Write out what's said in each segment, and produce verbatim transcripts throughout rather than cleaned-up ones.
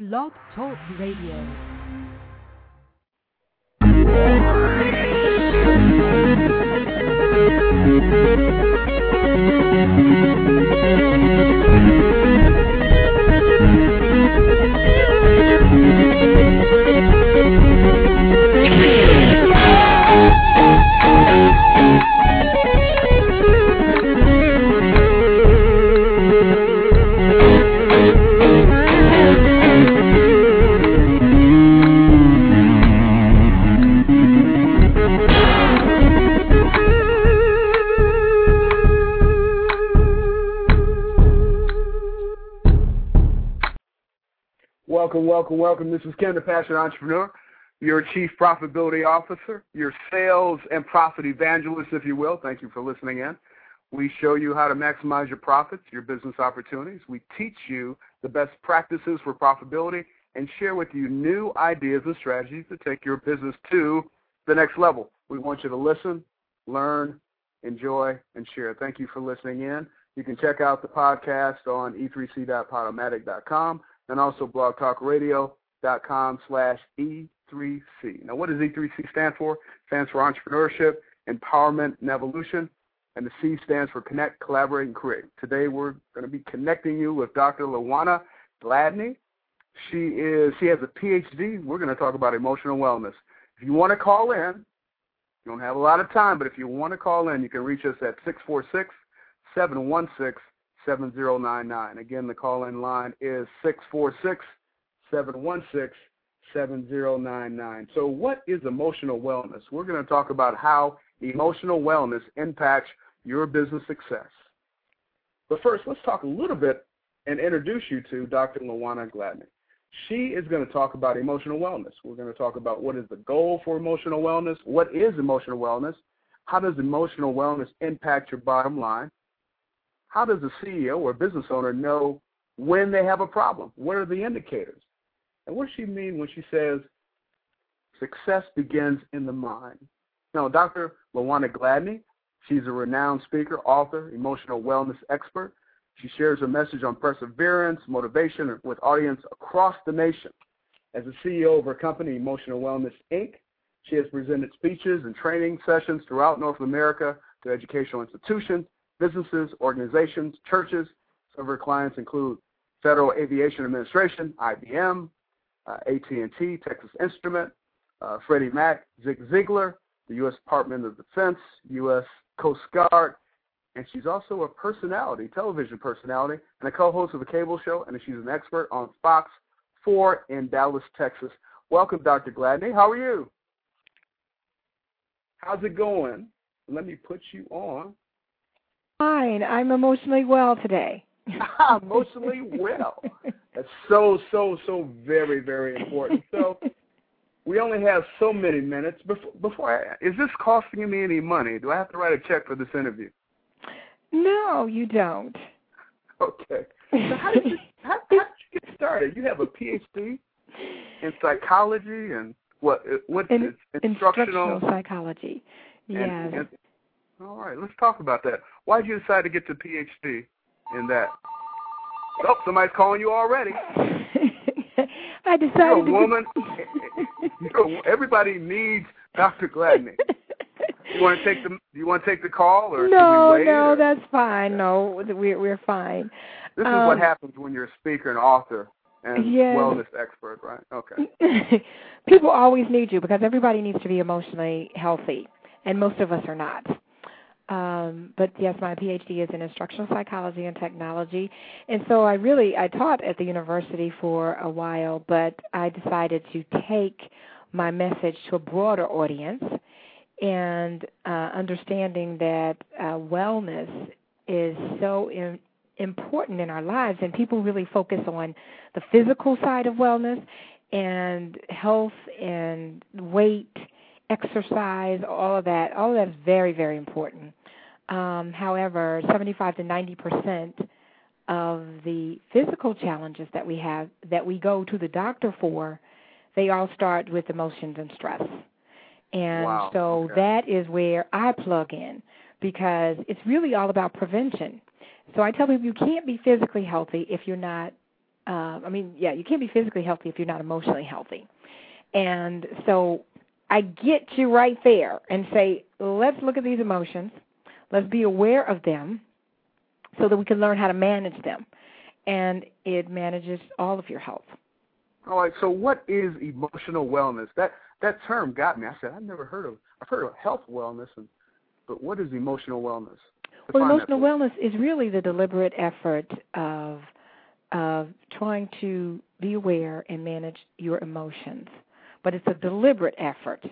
Blog Talk Radio. Welcome, welcome, welcome. This is Ken, the Passionate Entrepreneur, your Chief Profitability Officer, your sales and profit evangelist, if you will. Thank you for listening in. We show you how to maximize your profits, your business opportunities. We teach you the best practices for profitability and share with you new ideas and strategies to take your business to the next level. We want you to listen, learn, enjoy, and share. Thank you for listening in. You can check out the podcast on e three c dot podomatic dot com. and also blogtalkradio.com slash E3C. Now, what does E three C stand for? It stands for Entrepreneurship, Empowerment, and Evolution, and the C stands for Connect, Collaborate, and Create. Today, we're going to be connecting you with Doctor LaWanna Gladney. She is she has a P H D. We're going to talk about emotional wellness. If you want to call in, you don't have a lot of time, but if you want to call in, you can reach us at six four six, seven one six, seven zero nine nine. Again, the call-in line is six four six, seven one six, seven zero nine nine. So what is emotional wellness? We're going to talk about how emotional wellness impacts your business success. But first, let's talk a little bit and introduce you to Doctor LaWanna Gladney. She is going to talk about emotional wellness. We're going to talk about what is the goal for emotional wellness, what is emotional wellness, how does emotional wellness impact your bottom line, how does a C E O or business owner know when they have a problem? What are the indicators? And what does she mean when she says success begins in the mind? Now, Doctor LaWanna Gladney, she's a renowned speaker, author, emotional wellness expert. She shares her message on perseverance, motivation with audience across the nation. As a C E O of her company, Emotional Wellness, Incorporated, she has presented speeches and training sessions throughout North America to educational institutions, businesses, organizations, churches. Some of her clients include Federal Aviation Administration, I B M, uh, A T and T, Texas Instrument, uh, Freddie Mac, Zig Ziglar, the U S Department of Defense, U S Coast Guard, and she's also a personality, television personality, and a co-host of a cable show, and she's an expert on Fox four in Dallas, Texas. Welcome, Doctor Gladney. How are you? How's it going? Let me put you on. Fine. I'm emotionally well today. Emotionally well. That's so, so, so very, very important. So we only have so many minutes. Before, before I, is this costing me any money? Do I have to write a check for this interview? No, you don't. Okay. So how did you, how, how did you get started? You have a P H D in psychology and what? What in, is instructional? instructional psychology? Yes. And, and, all right, let's talk about that. Why did you decide to get the P H D in that? Oh, somebody's calling you already. I decided You're a to woman. You're a, everybody needs Doctor Gladney. You want to take the You want to take the call, or no, should we wait, no, or? that's fine. No, we're we're fine. This um, is what happens when you're a speaker and author and yes. wellness expert, right? Okay. People always need you because everybody needs to be emotionally healthy, and most of us are not. Um, but yes, my P H D is in instructional psychology and technology, and so I really I taught at the university for a while, but I decided to take my message to a broader audience, and uh, understanding that uh, wellness is so in, important in our lives, and people really focus on the physical side of wellness and health and weight, exercise, all of that. All of that is very, very important. Um, however, seventy-five to ninety percent of the physical challenges that we have, that we go to the doctor for, they all start with emotions and stress. And wow. so okay. that is where I plug in, because it's really all about prevention. So I tell people you can't be physically healthy if you're not uh, I mean, yeah, you can't be physically healthy if you're not emotionally healthy. And so I get you right there and say, let's look at these emotions. Let's be aware of them so that we can learn how to manage them. And it manages all of your health. All right, so what is emotional wellness? That that term got me. I said, I've never heard of, I've heard of health wellness, and, but what is emotional wellness? Well, emotional wellness is really the deliberate effort of of trying to be aware and manage your emotions. But it's a deliberate effort,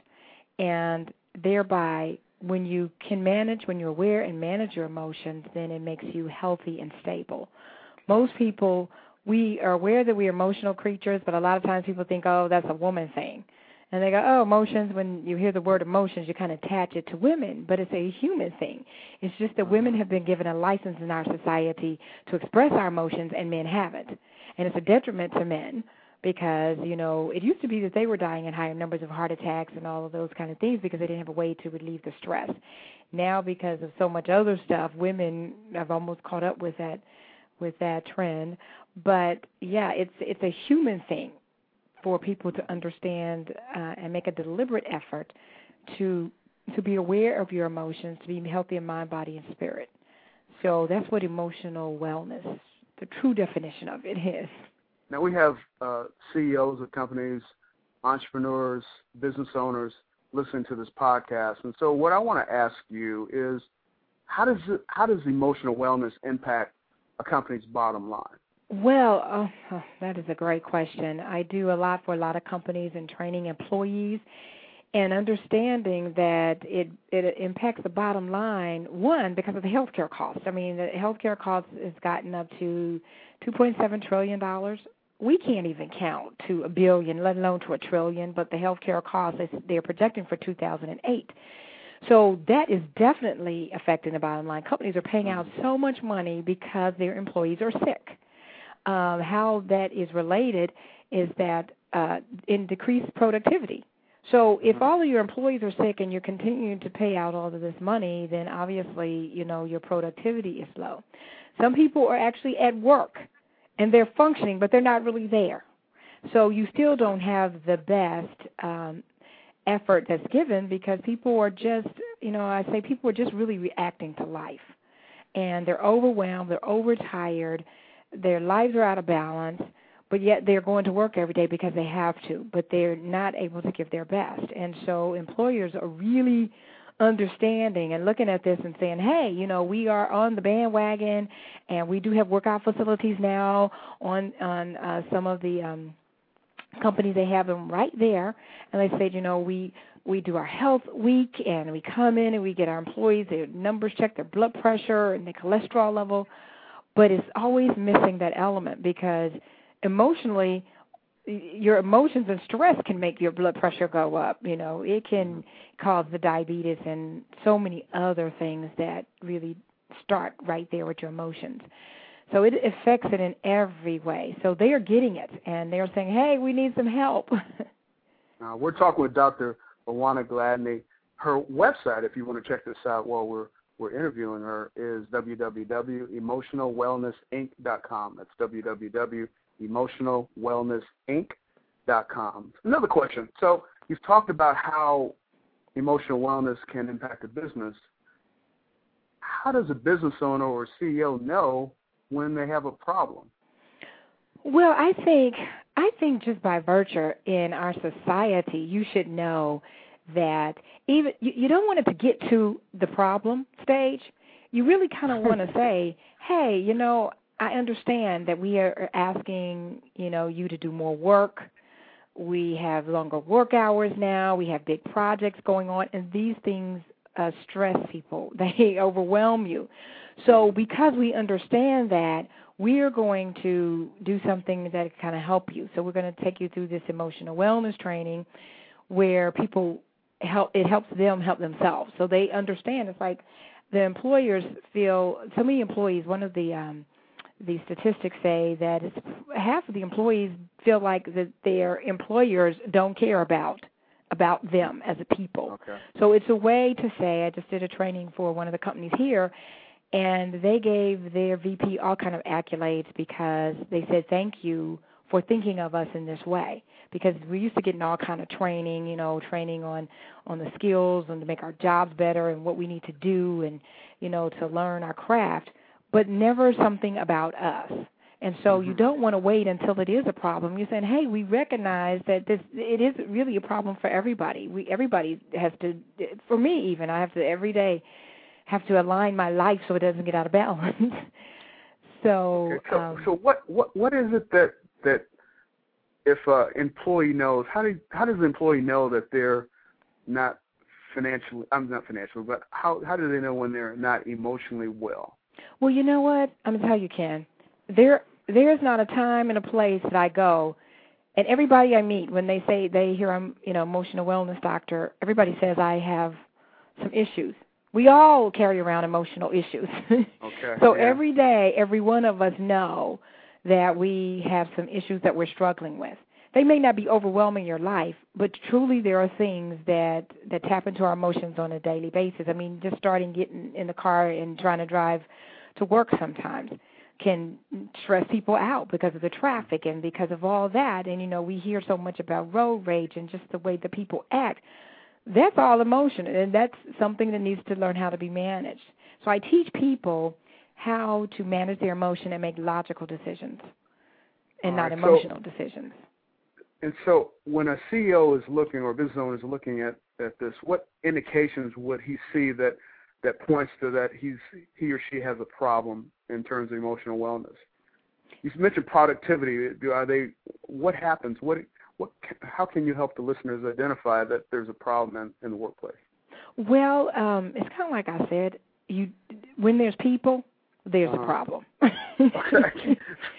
and thereby when you can manage, when you're aware and manage your emotions, then it makes you healthy and stable. Most people, we are aware that we are emotional creatures, but a lot of times people think, oh, that's a woman thing. And they go, oh, emotions, when you hear the word emotions, you kind of attach it to women, but it's a human thing. It's just that women have been given a license in our society to express our emotions, and men haven't. And it's a detriment to men because, you know, it used to be that they were dying in higher numbers of heart attacks and all of those kind of things because they didn't have a way to relieve the stress. Now, because of so much other stuff, women have almost caught up with that with that trend. But, yeah, it's it's a human thing for people to understand uh, and make a deliberate effort to to be aware of your emotions, to be healthy in mind, body, and spirit. So that's what emotional wellness, the true definition of it is. Now we have uh, C E Os of companies, entrepreneurs, business owners listening to this podcast. And so what I want to ask you is, how does it, how does emotional wellness impact a company's bottom line? Well, oh, oh, that is a great question. I do a lot for a lot of companies and training employees and understanding that it, it impacts the bottom line, one, because of the healthcare costs. I mean, the healthcare costs has gotten up to two point seven trillion dollars. We can't even count to a billion, let alone to a trillion, but the healthcare costs, they're projecting for two thousand eight. So that is definitely affecting the bottom line. Companies are paying out so much money because their employees are sick. Um, how that is related is that uh, in decreased productivity. So if all of your employees are sick and you're continuing to pay out all of this money, then obviously, you know, your productivity is low. Some people are actually at work and they're functioning, but they're not really there. So you still don't have the best um, effort that's given because people are just, you know, I say people are just really reacting to life. And they're overwhelmed, they're overtired, their lives are out of balance, but yet they're going to work every day because they have to, but they're not able to give their best. And so employers are really understanding and looking at this and saying, hey, you know, we are on the bandwagon, and we do have workout facilities now on, on uh, some of the um, companies. They have them right there, and they said, you know, we we do our health week, and we come in and we get our employees, their numbers checked, their blood pressure and their cholesterol level. But it's always missing that element because emotionally, your emotions and stress can make your blood pressure go up. You know, it can cause the diabetes and so many other things that really start right there with your emotions. So it affects it in every way. So they are getting it, and they're saying, hey, we need some help. uh, we're talking with Doctor Lawana Gladney. Her website, if you want to check this out while we're we're interviewing her, is w w w dot emotional wellness inc dot com. That's w w w dot emotional wellness inc dot com. Another question. So you've talked about how emotional wellness can impact a business. How does a business owner or C E O know when they have a problem? Well, I think I think just by virtue in our society, you should know that even you, you don't want it to get to the problem stage. You really kind of want to say, hey, you know, I understand that we are asking, you know, you to do more work. We have longer work hours now. We have big projects going on, and these things uh, stress people. They overwhelm you. So because we understand that, we are going to do something that kind of help you. So we're going to take you through this emotional wellness training where people help, it helps them help themselves. So they understand. It's like the employers feel, so many employees, one of the um, the statistics say that it's half of the employees feel like that their employers don't care about about them as a people. Okay. So it's a way to say, I just did a training for one of the companies here, And they gave their V P all kind of accolades because they said thank you for thinking of us in this way. Because we used to get in all kind of training, you know, training on, on the skills and to make our jobs better and what we need to do and, you know, to learn our craft, but never something about us. And so mm-hmm. you don't want to wait until it is a problem. You're saying, hey, we recognize that this it is really a problem for everybody. We everybody has to, for me even, I have to every day have to align my life so it doesn't get out of balance. so, okay. so, um, so what, what, what is it that that if an employee knows, how do how does the employee know that they're not financially, I'm not financially, but how how do they know when they're not emotionally well? Well, you know what? I'm going to tell you, Ken. There there is not a time and a place that I go, and everybody I meet, when they say they hear I'm, you know, emotional wellness doctor, everybody says I have some issues. We all carry around emotional issues. Okay. So yeah. every day, every one of us know that we have some issues that we're struggling with. They may not be overwhelming your life, but truly there are things that, that tap into our emotions on a daily basis. I mean, just starting getting in the car and trying to drive to work sometimes can stress people out because of the traffic and because of all that. And, you know, we hear so much about road rage and just the way the people act. That's all emotion, and that's something that needs to learn how to be managed. So I teach people how to manage their emotion and make logical decisions and all not right, emotional so, decisions. And so when a C E O is looking or a business owner is looking at, at this, what indications would he see that, that points to that he's he or she has a problem in terms of emotional wellness? You mentioned productivity. Are they? What happens? What what? How can you help the listeners identify that there's a problem in, in the workplace? Well, um, it's kind of like I said. You when there's people, there's uh-huh. a problem. Okay.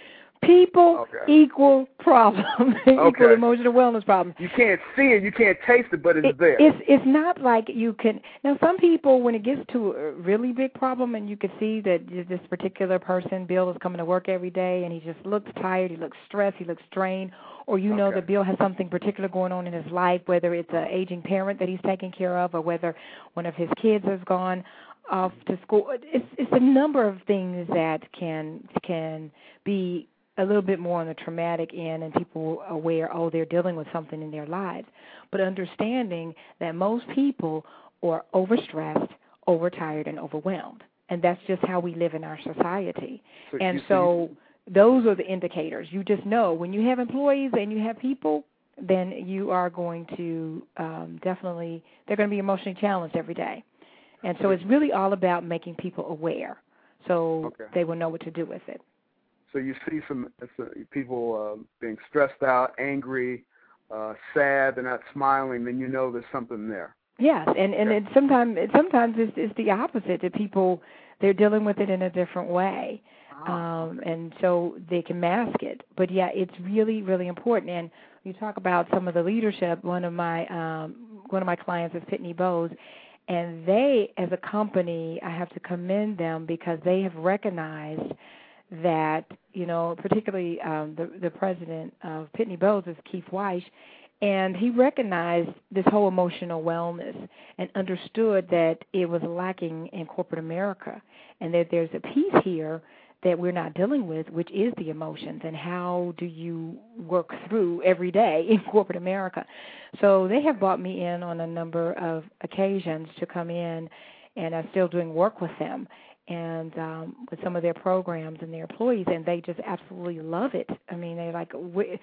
People okay. equal problem, equal okay. emotional wellness problem. You can't see it, you can't taste it, but it's it, there. It's it's not like you can. Now, some people, when it gets to a really big problem, and you can see that this particular person, Bill, is coming to work every day, and he just looks tired, he looks stressed, he looks strained, or you know okay. that Bill has something particular going on in his life, whether it's an aging parent that he's taking care of, or whether one of his kids has gone off to school. It's it's a number of things that can can be a little bit more on the traumatic end, and people are aware, oh, they're dealing with something in their lives. But understanding that most people are overstressed, overtired, and overwhelmed. And that's just how we live in our society. So and you, so you, those are the indicators. You just know when you have employees and you have people, then you are going to um, definitely, they're going to be emotionally challenged every day. And so it's really all about making people aware so okay. they will know what to do with it. So you see some uh, people uh, being stressed out, angry, uh, sad, they're not smiling, then you know there's something there. Yes, and, and okay. it sometimes sometimes it's, it's the opposite, that people, they're dealing with it in a different way, oh, um, okay. and so they can mask it. But, yeah, it's really, really important. And you talk about some of the leadership. One of my um, one of my clients is Pitney Bowes, and they, as a company, I have to commend them because they have recognized that, you know, particularly um, the, the president of Pitney Bowes is Keith Weiss, and he recognized this whole emotional wellness and understood that it was lacking in corporate America, and that there's a piece here that we're not dealing with, which is the emotions, and how do you work through every day in corporate America. So they have brought me in on a number of occasions to come in, and I'm still doing work with them and um, with some of their programs and their employees, and they just absolutely love it. I mean, they're like,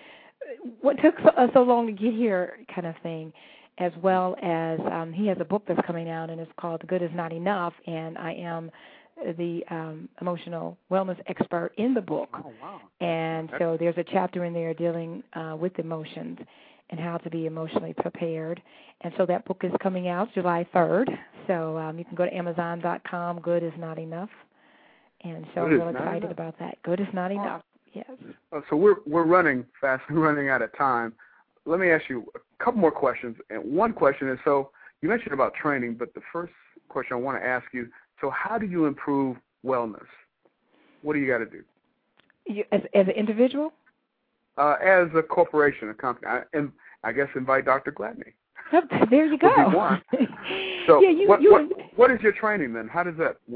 what took us so long to get here kind of thing, as well as um, he has a book that's coming out, and it's called The Good Is Not Enough, and I am the um, emotional wellness expert in the book. Oh, wow. And so there's a chapter in there dealing uh, with emotions and how to be emotionally prepared. And so that book is coming out July third. So um, you can go to amazon dot com, Good Is Not Enough. And so Good I'm real excited enough. about that. Good is not enough. Yes. Oh, so we're we're running fast, we're running out of time. Let me ask you a couple more questions. And one question is, so you mentioned about training, but the first question I want to ask you, so how do you improve wellness? What do you got to do? You, as, as an individual? Uh, as a corporation, a company, I, and I guess invite Doctor Gladney. There you go. So yeah, you, what, you, what, what is your training then? How does that work?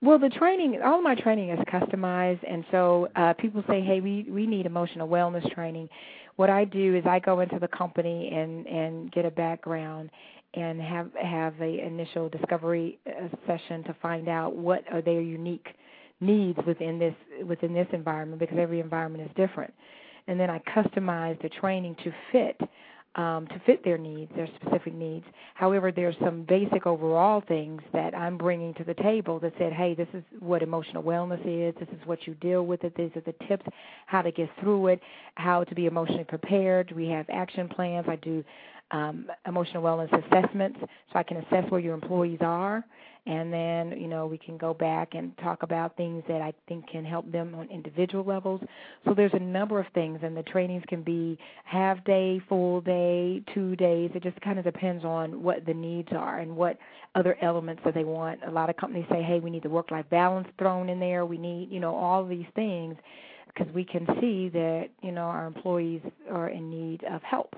Well, the training, all of my training is customized, and so uh, people say, hey, we, we need emotional wellness training. What I do is I go into the company and, and get a background and have have a initial discovery uh, session to find out what are their unique needs within this within this environment, because every environment is different. And then I customize the training to fit um, to fit their needs, their specific needs. However, there's some basic overall things that I'm bringing to the table that said, hey, this is what emotional wellness is, this is what you deal with it, these are the tips, how to get through it, how to be emotionally prepared. We have action plans. I do um, emotional wellness assessments so I can assess where your employees are. And then, you know, we can go back and talk about things that I think can help them on individual levels. So there's a number of things, and the trainings can be half day, full day, two days. It just kind of depends on what the needs are and what other elements that they want. A lot of companies say, hey, we need the work-life balance thrown in there. We need, you know, all of these things because we can see that, you know, our employees are in need of help.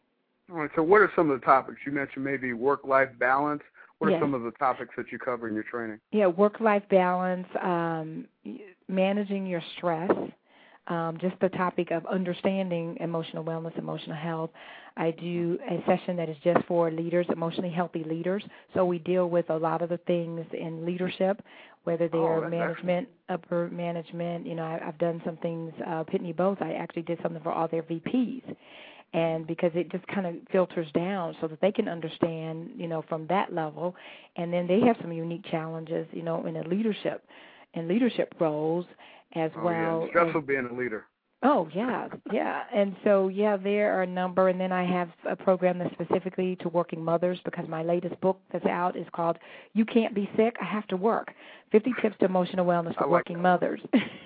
All right. So what are some of the topics? You mentioned maybe work-life balance. What are yes. some of the topics that you cover in your training? Yeah, work-life balance, um, managing your stress, um, just the topic of understanding emotional wellness, emotional health. I do a session that is just for leaders, emotionally healthy leaders. So we deal with a lot of the things in leadership, whether they're oh, management, excellent. upper management. You know, I, I've done some things, uh, Pitney Bowes, I actually did something for all their V Ps. And because it just kind of filters down so that they can understand, you know, from that level. And then they have some unique challenges, you know, in a leadership, in leadership roles as oh, well. Yeah. Stressful being a leader. Oh, yeah, yeah. And so, yeah, there are a number. And then I have a program that's specifically to working mothers, because my latest book that's out is called You Can't Be Sick, I Have to Work, fifty Tips to Emotional Wellness for like Working that. Mothers.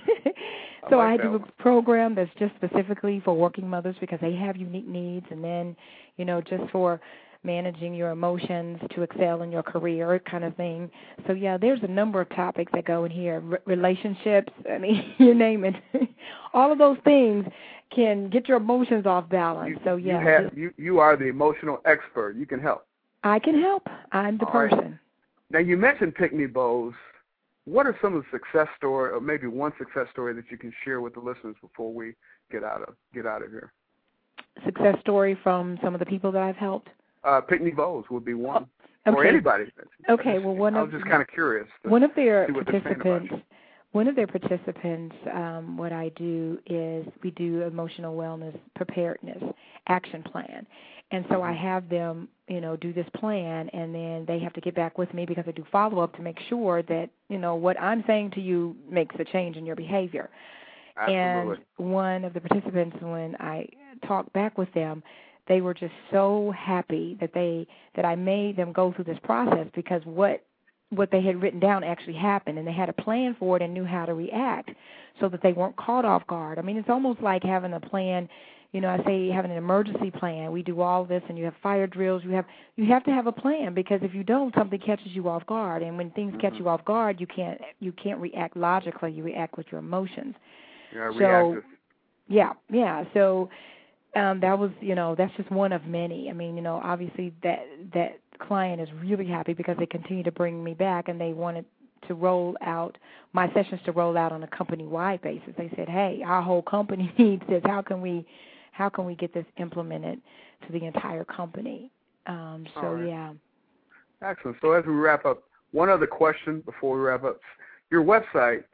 So I, like I that do a one. program that's just specifically for working mothers because they have unique needs, and then, you know, just for managing your emotions to excel in your career kind of thing. So, yeah, there's a number of topics that go in here. R- relationships, I mean, you name it. All of those things can get your emotions off balance. You, so, yeah. You, have, you, you are the emotional expert. You can help. I can help. I'm the All person. Right. Now, you mentioned Pitney Bowes. What are some of the success story, or maybe one success story that you can share with the listeners before we get out of get out of here? Success story from some of the people that I've helped? Uh, Pitney Bowes would be one, oh, okay. or anybody. Okay, just, well, one I of was just kind of curious. One of their see what participants. One of their participants, um, what I do is we do emotional wellness preparedness action plan. And so I have them, you know, do this plan, and then they have to get back with me because I do follow-up to make sure that, you know, what I'm saying to you makes a change in your behavior. Absolutely. And one of the participants, when I talked back with them, they were just so happy that they that I made them go through this process, because what what they had written down actually happened, and they had a plan for it and knew how to react so that they weren't caught off guard. I mean, it's almost like having a plan. You know, I say having an emergency plan. We do all this, and you have fire drills. You have you have to have a plan, because if you don't, something catches you off guard. And when things mm-hmm. catch you off guard, you can't you can't react logically. You react with your emotions. Yeah, so, reactive. Yeah, yeah. So um, that was, you know, that's just one of many. I mean, you know, obviously that that client is really happy because they continue to bring me back, and they wanted to roll out my sessions to roll out on a company-wide basis. They said, hey, our whole company needs this. How can we how can we get this implemented to the entire company? Um, so, right. yeah. Excellent. So as we wrap up, one other question before we wrap up. Your website,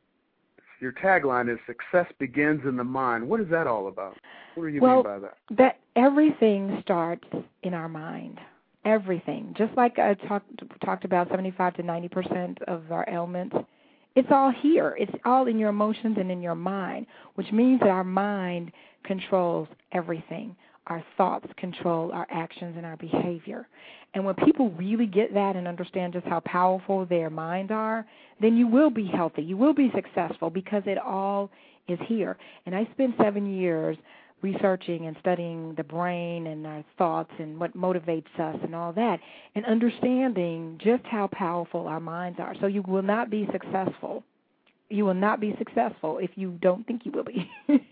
your tagline is "Success begins in the mind." What is that all about? What do you well, mean by that? That everything starts in our mind. Everything. Just like I talked talked about, seventy-five to ninety percent of our ailments, it's all here. It's all in your emotions and in your mind, which means that our mind controls everything. Our thoughts control our actions and our behavior. And when people really get that and understand just how powerful their minds are, then you will be healthy. You will be successful, because it all is here. And I spent seven years researching and studying the brain and our thoughts and what motivates us and all that, and understanding just how powerful our minds are. So you will not be successful. You will not be successful if you don't think you will be.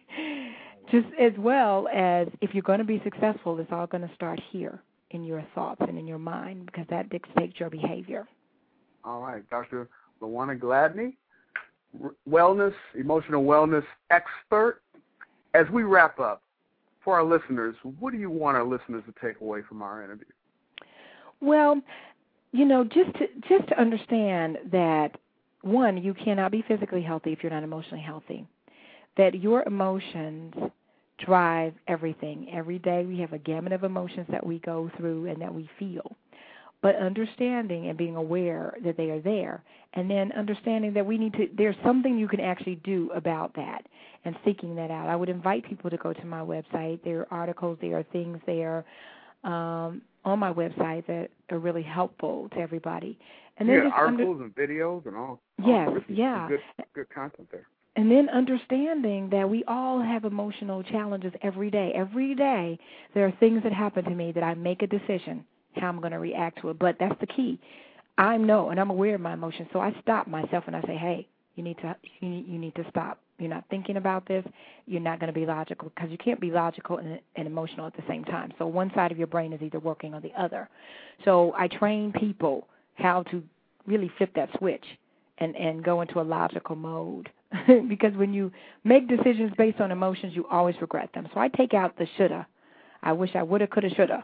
Just as well as if you're going to be successful, it's all going to start here in your thoughts and in your mind, because that dictates your behavior. All right, Doctor LaWanna Gladney, wellness, emotional wellness expert. As we wrap up, for our listeners, what do you want our listeners to take away from our interview? Well, you know, just to, just to understand that, one, you cannot be physically healthy if you're not emotionally healthy, that your emotions drive everything. Every day we have a gamut of emotions that we go through and that we feel. But understanding and being aware that they are there, and then understanding that we need to, there's something you can actually do about that and seeking that out. I would invite people to go to my website. There are articles, there are things there um, on my website that are really helpful to everybody. And then yeah, articles under, and videos and all. Yes, all yeah. Good, good content there. And then understanding that we all have emotional challenges every day. Every day there are things that happen to me that I make a decision how I'm going to react to it. But that's the key. I know, and I'm aware of my emotions, so I stop myself and I say, hey, you need to you need, you need to stop. You're not thinking about this. You're not going to be logical, because you can't be logical and, and emotional at the same time. So one side of your brain is either working or the other. So I train people how to really flip that switch and, and go into a logical mode. Because when you make decisions based on emotions, you always regret them. So I take out the shoulda. I wish I woulda, coulda, shoulda.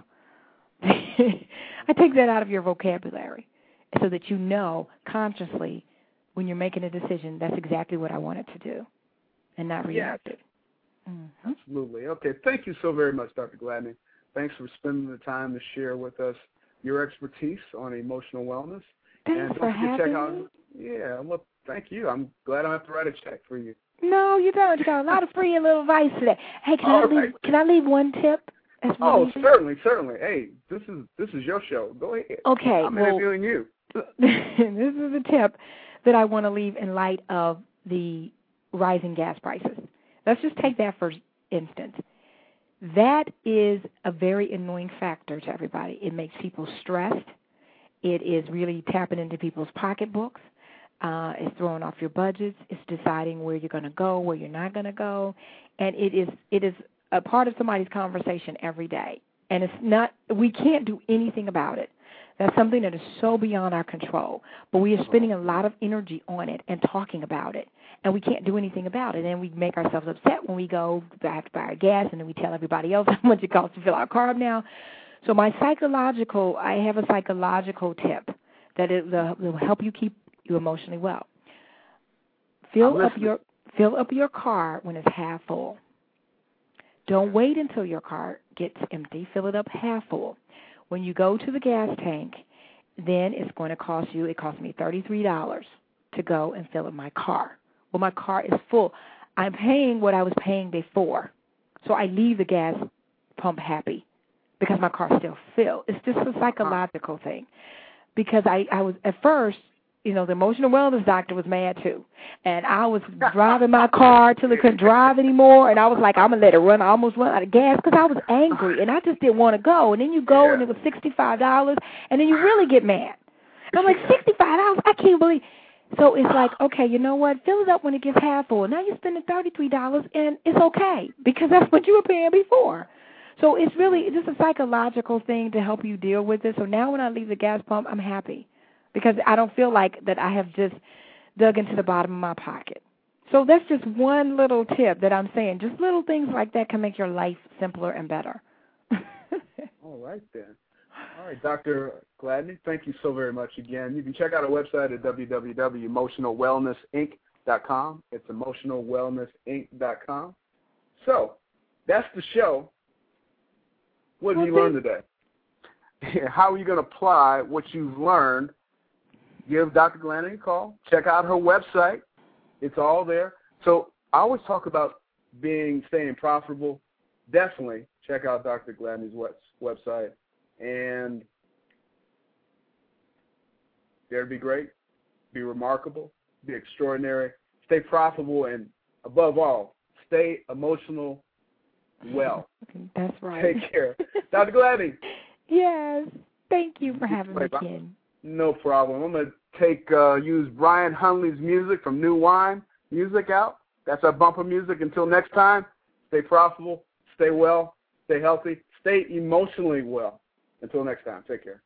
I take that out of your vocabulary so that you know consciously when you're making a decision, that's exactly what I wanted to do and not react it. Mm-hmm. Absolutely. Okay, thank you so very much, Doctor Gladney. Thanks for spending the time to share with us your expertise on emotional wellness. Thanks and for having check out, me. Yeah, well, thank you. I'm glad I don't have to write a check for you. No, you don't. You got a lot of free and little advice today. Hey, can All I leave? right. Can I leave one tip? Oh, certainly, certainly. Hey, this is this is your show. Go ahead. Okay. I'm well, interviewing you. This is a tip that I want to leave in light of the rising gas prices. Let's just take that for instance. That is a very annoying factor to everybody. It makes people stressed. It is really tapping into people's pocketbooks. Uh, it's throwing off your budgets. It's deciding where you're going to go, where you're not going to go. And it is it is a part of somebody's conversation every day. And it's not, we can't do anything about it. That's something that is so beyond our control. But we are spending a lot of energy on it and talking about it. And we can't do anything about it. And we make ourselves upset when we go back to buy our gas, and then we tell everybody else how much it costs to fill our car up now. So my psychological, I have a psychological tip that it will help you keep you emotionally well. Fill up your fill up your car when it's half full. Don't wait until your car gets empty. Fill it up half full. When you go to the gas tank, then it's going to cost you, it cost me thirty-three dollars to go and fill up my car. Well, my car is full. I'm paying what I was paying before. So I leave the gas pump happy because my car's still filled. It's just a psychological thing. Because I, I was, at first, you know, the emotional wellness doctor was mad too. And I was driving my car till it couldn't drive anymore. And I was like, I'm going to let it run. I almost run out of gas because I was angry. And I just didn't want to go. And then you go, yeah. and it was sixty-five dollars. And then you really get mad. And I'm like, sixty-five dollars? I can't believe. So it's like, okay, you know what? Fill it up when it gets half full. Now you're spending thirty-three dollars, and it's okay because that's what you were paying before. So it's really just a psychological thing to help you deal with it. So now when I leave the gas pump, I'm happy because I don't feel like that I have just dug into the bottom of my pocket. So that's just one little tip that I'm saying. Just little things like that can make your life simpler and better. All right, then. All right, Doctor Gladney, thank you so very much again. You can check out our website at w w w dot emotional wellness inc dot com. It's emotional wellness inc dot com. So that's the show. What did you learn today? How are you going to apply what you've learned? Give Doctor Gladney a call. Check out her website. It's all there. So I always talk about being, staying profitable. Definitely check out Doctor Gladney's website. And there to be great, be remarkable, be extraordinary, stay profitable, and above all, stay emotional well. That's right. Take care. Doctor Gladney. Yes. Thank you for having me, Ken. No problem. I'm going to take uh, use Brian Hunley's music from New Wine Music out. That's our bumper music. Until next time, stay profitable, stay well, stay healthy, stay emotionally well. Until next time, take care.